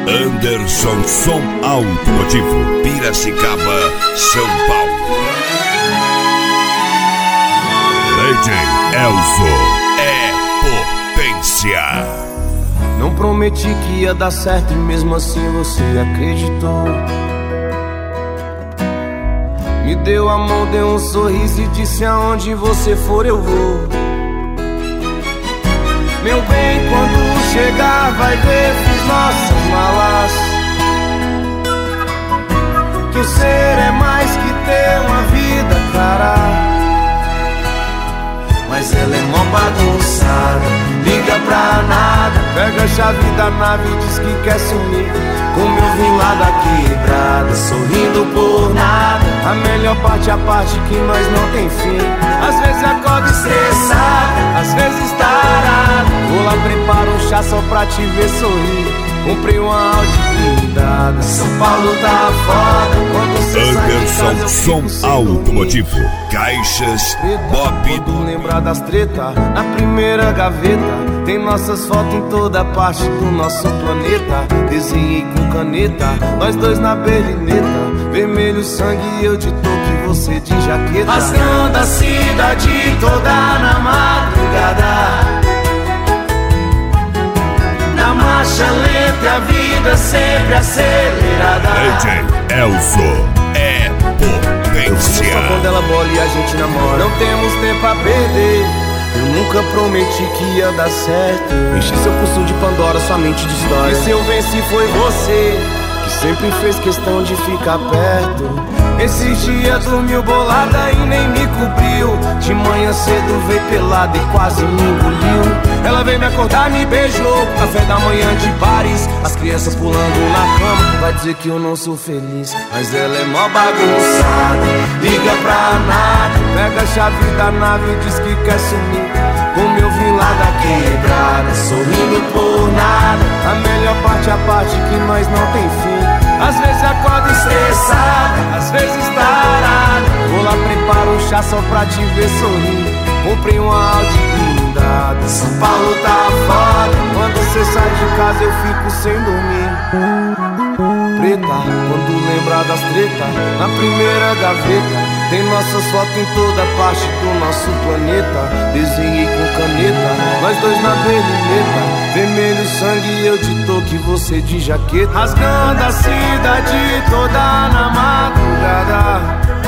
Anderson Som Automotivo, Piracicaba, São Paulo. DJ Elzo é potência. Não prometi que ia dar certo e mesmo assim você acreditou. Me deu a mão, deu um sorriso e disse: aonde você for eu vou. Meu bem, quando chegar vai ver, fiz nossas malas. Que o ser é mais que ter uma vida, cara. Mas ela é mó bagunçada, liga pra nada, pega a chave da nave e diz que quer sumir. Como eu vim lá da quebrada, sorrindo por nada. A melhor parte é a parte que nós não tem fim. Às vezes acordo estressado, às vezes tarado. Vou lá, preparo um chá só pra te ver sorrir. Comprei uma Audi blindada, São Paulo tá foda. Quando você Anderson Som Automotivo, caixas Bob. Quando lembrar das treta, na primeira gaveta tem nossas fotos em toda parte do nosso planeta. Desenhei com caneta, nós dois na berlineta. Vermelho sangue e eu de touca e você de jaqueta. Rasgando a cidade toda na madrugada. Na marcha lenta e a vida sempre acelerada. DJ Elzo é potência. Só quando ela bola e a gente namora. Não temos tempo a perder. Eu nunca prometi que ia dar certo. Enchi seu pulso de Pandora, sua mente de história. E se eu venci foi você, que sempre fez questão de ficar perto. Esses dias dormiu bolada e nem me cobriu. De manhã cedo veio pelada e quase me engoliu. Ela veio me acordar, me beijou. Café da manhã de bares, as crianças pulando na cama. Vai dizer que eu não sou feliz, mas ela é mó bagunçada, liga pra nada, pega a chave da nave e diz que quer sumir. Como eu vim lá da quebrada, sorrindo por nada. A melhor parte é a parte que nós não tem fim. Às vezes acordo estressado, às vezes tarado. Vou lá, preparo um chá só pra te ver sorrir. Comprei uma Audi blindada, São Paulo tá foda. Quando você sai de casa eu fico sem dormir. Preta, quando lembrar das tretas, na primeira gaveta tem nossas fotos em toda parte do nosso planeta. Desenhei com caneta, nós dois na berlineta. Vermelho sangue e eu de touca e você de jaqueta. Rasgando a cidade toda na madrugada.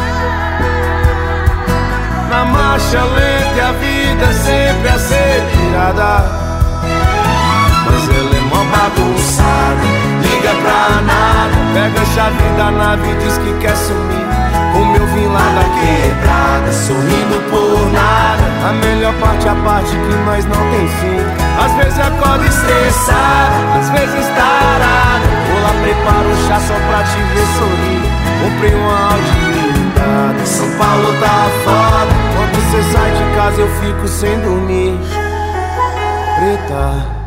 Na marcha lenta e a vida sempre acelerada. Mas ela é mó bagunçada, liga pra nada, pega a chave da nave e diz que quer sumir. Como eu vim lá da quebrada, sorrindo por nada. A melhor parte é a parte que nós não tem fim. Às vezes acordo estressado, às vezes tarado. Vou lá, preparo um chá só pra te ver sorrir. Comprei uma Audi blindada, São Paulo tá foda. Quando você sai de casa eu fico sem dormir. Preta.